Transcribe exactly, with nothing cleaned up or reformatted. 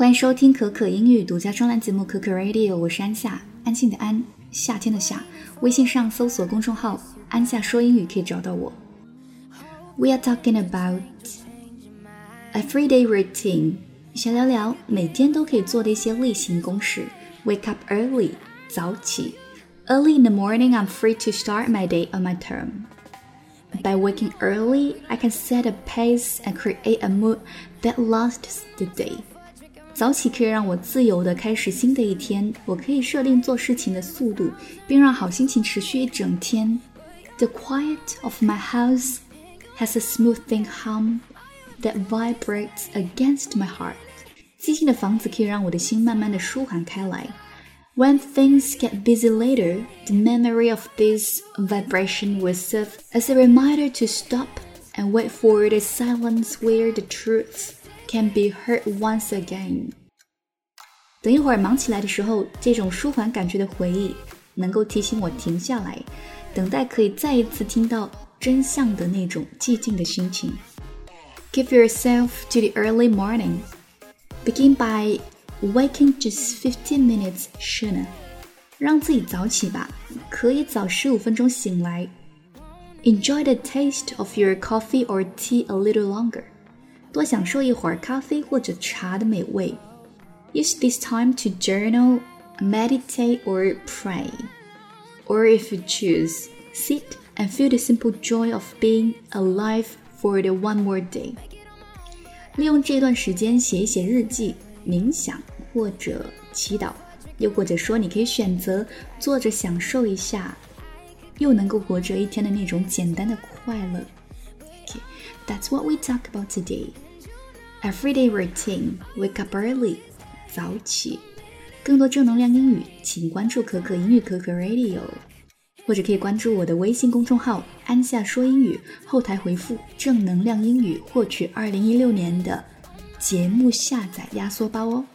欢迎收听可可英语独家专栏节目可可 Radio， 我是安夏，安静的安，夏天的夏。微信上搜索公众号安夏说英语可以找到我。 We are talking about everyday routine， 想聊聊每天都可以做的一些例行公事。 Wake up early， 早起。 Early in the morning I'm free to start my day on my term. By waking early, I can set a pace and create a mood that lasts the day. 早起可以让我自由地开始新的一天，我可以设定做事情的速度，并让好心情持续一整天。 The quiet of my house has a smoothing hum that vibrates against my heart. 寂静的房子可以让我的心慢慢地舒缓开来。When things get busy later, the memory of this vibration will serve as a reminder to stop and wait for the silence where the truth can be heard once again. 等一会儿忙起来的时候，这种舒缓感觉的回忆能够提醒我停下来，等待可以再一次听到真相的那种寂静的心情。 Give yourself to the early morning. Begin by waking just fifteen minutes sooner. 让自己早起吧，可以早十五分钟醒来。 Enjoy the taste of your coffee or tea a little longer. 多享受一会儿咖啡或者茶的美味。 Use this time to journal, meditate or pray. Or if you choose, sit and feel the simple joy of being alive for the one more day. 利用这段时间写一写日记，冥想或者祈祷，又或者说你可以选择坐着享受一下又能够活着一天的那种简单的快乐。 okay, That's what we talk about today. Everyday routine, wake up early, 早起。更多正能量英语请关注可可英语可可 Radio， 或者可以关注我的微信公众号安夏说英语，后台回复正能量英语获取二零一六年的节目下载压缩包哦。